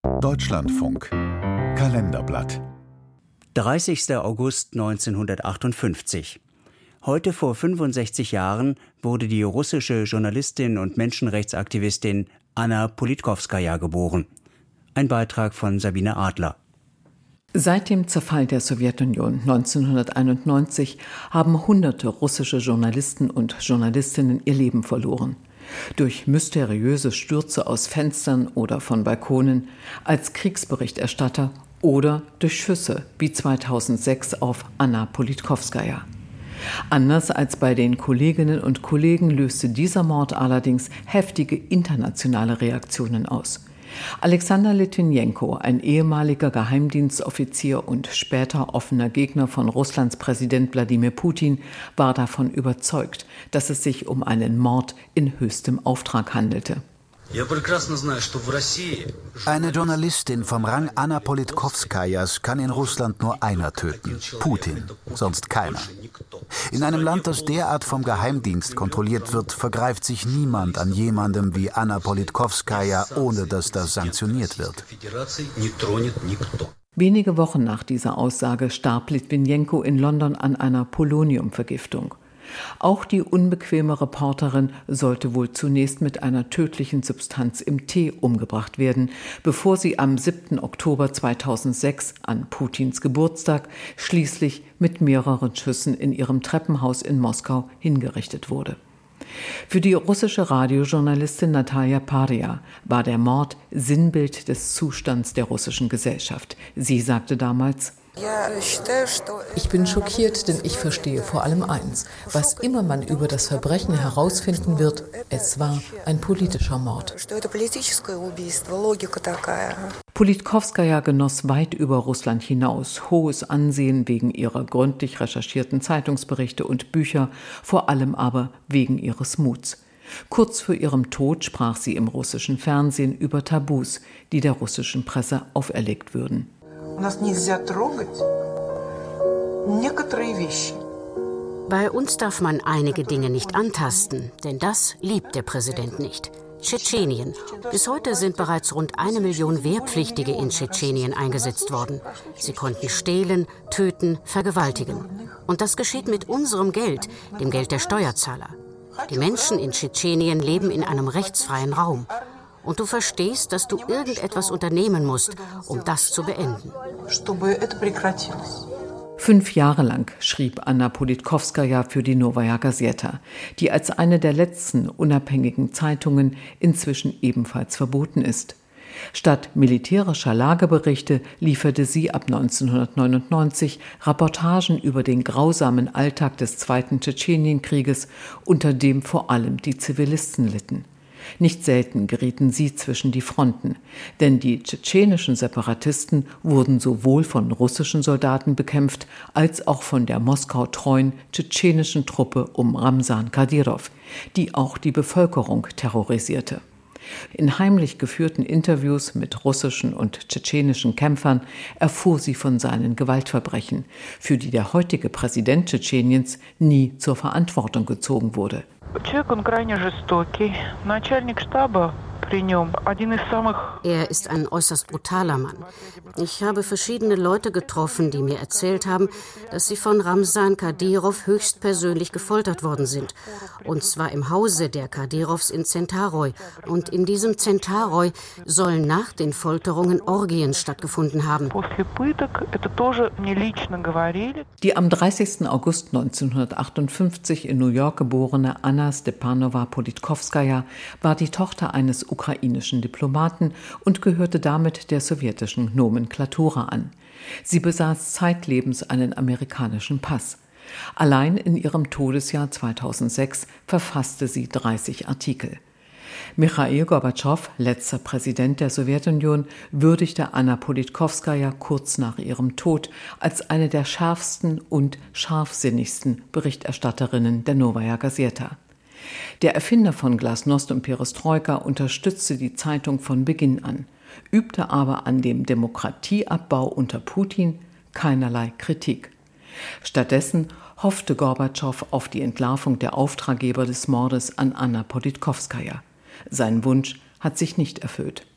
Deutschlandfunk Kalenderblatt 30. August 1958. Heute vor 65 Jahren wurde die russische Journalistin und Menschenrechtsaktivistin Anna Politkowskaja geboren. Ein Beitrag von Sabine Adler. Seit dem Zerfall der Sowjetunion 1991 haben hunderte russische Journalisten und Journalistinnen ihr Leben verloren. Durch mysteriöse Stürze aus Fenstern oder von Balkonen, als Kriegsberichterstatter oder durch Schüsse wie 2006 auf Anna Politkowskaja. Anders als bei den Kolleginnen und Kollegen löste dieser Mord allerdings heftige internationale Reaktionen aus. Alexander Litwinenko, ein ehemaliger Geheimdienstoffizier und später offener Gegner von Russlands Präsident Wladimir Putin, war davon überzeugt, dass es sich um einen Mord in höchstem Auftrag handelte. Eine Journalistin vom Rang Anna Politkowskajas kann in Russland nur einer töten: Putin, sonst keiner. In einem Land, das derart vom Geheimdienst kontrolliert wird, vergreift sich niemand an jemandem wie Anna Politkowskaja, ohne dass das sanktioniert wird. Wenige Wochen nach dieser Aussage starb Litwinenko in London an einer Poloniumvergiftung. Auch die unbequeme Reporterin sollte wohl zunächst mit einer tödlichen Substanz im Tee umgebracht werden, bevor sie am 7. Oktober 2006 an Putins Geburtstag schließlich mit mehreren Schüssen in ihrem Treppenhaus in Moskau hingerichtet wurde. Für die russische Radiojournalistin Natalia Paria war der Mord Sinnbild des Zustands der russischen Gesellschaft. Sie sagte damals: Ich bin schockiert, denn ich verstehe vor allem eins. Was immer man über das Verbrechen herausfinden wird, es war ein politischer Mord. Politkowskaja genoss weit über Russland hinaus hohes Ansehen wegen ihrer gründlich recherchierten Zeitungsberichte und Bücher, vor allem aber wegen ihres Muts. Kurz vor ihrem Tod sprach sie im russischen Fernsehen über Tabus, die der russischen Presse auferlegt würden. Bei uns darf man einige Dinge nicht antasten, denn das liebt der Präsident nicht. Tschetschenien. Bis heute sind bereits rund 1 Million Wehrpflichtige in Tschetschenien eingesetzt worden. Sie konnten stehlen, töten, vergewaltigen. Und das geschieht mit unserem Geld, dem Geld der Steuerzahler. Die Menschen in Tschetschenien leben in einem rechtsfreien Raum. Und du verstehst, dass du irgendetwas unternehmen musst, um das zu beenden. 5 Jahre lang schrieb Anna Politkowskaja für die Novaja Gazeta, die als eine der letzten unabhängigen Zeitungen inzwischen ebenfalls verboten ist. Statt militärischer Lageberichte lieferte sie ab 1999 Reportagen über den grausamen Alltag des Zweiten Tschetschenienkrieges, unter dem vor allem die Zivilisten litten. Nicht selten gerieten sie zwischen die Fronten, denn die tschetschenischen Separatisten wurden sowohl von russischen Soldaten bekämpft, als auch von der Moskau-treuen tschetschenischen Truppe um Ramsan Kadyrov, die auch die Bevölkerung terrorisierte. In heimlich geführten Interviews mit russischen und tschetschenischen Kämpfern erfuhr sie von seinen Gewaltverbrechen, für die der heutige Präsident Tschetscheniens nie zur Verantwortung gezogen wurde. Er ist ein äußerst brutaler Mann. Ich habe verschiedene Leute getroffen, die mir erzählt haben, dass sie von Ramsan Kadyrov höchstpersönlich gefoltert worden sind. Und zwar im Hause der Kadyrovs in Zentaroy. Und in diesem Zentaroy sollen nach den Folterungen Orgien stattgefunden haben. Die am 30. August 1958 in New York geborene Anna Stepanova Politkowskaja war die Tochter eines ukrainischen Diplomaten und gehörte damit der sowjetischen Nomenklatura an. Sie besaß zeitlebens einen amerikanischen Pass. Allein in ihrem Todesjahr 2006 verfasste sie 30 Artikel. Michail Gorbatschow, letzter Präsident der Sowjetunion, würdigte Anna Politkowskaja kurz nach ihrem Tod als eine der schärfsten und scharfsinnigsten Berichterstatterinnen der Novaja Gazeta. Der Erfinder von Glasnost und Perestroika unterstützte die Zeitung von Beginn an, übte aber an dem Demokratieabbau unter Putin keinerlei Kritik. Stattdessen hoffte Gorbatschow auf die Entlarvung der Auftraggeber des Mordes an Anna Politkowskaja. Sein Wunsch hat sich nicht erfüllt.